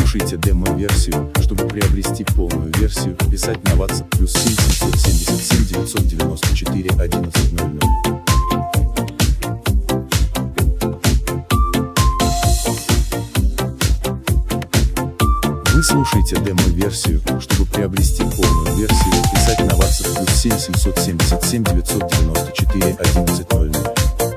слушаете демо-версию. Чтобы приобрести полную версию, писать на WhatsApp +7 777 994 1100. Вы слушаете демо-версию. Чтобы приобрести полную версию, писать на WhatsApp +7 777 994 1100.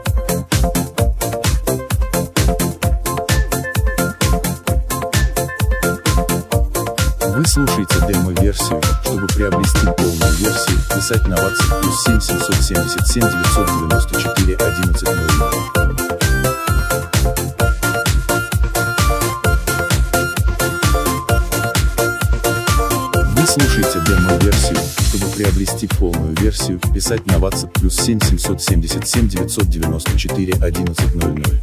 Вы слушаете демо-версию. Чтобы приобрести полную версию, писать на WhatsApp +7 777 994 1100. Вы слушаете демо-версию. Чтобы приобрести полную версию, писать на WhatsApp +7 777 994 1100.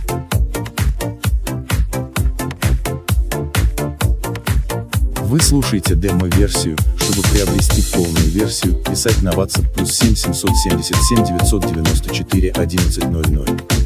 Вы слушаете демо-версию. Чтобы приобрести полную версию, писать на WhatsApp +7 777 994 1100.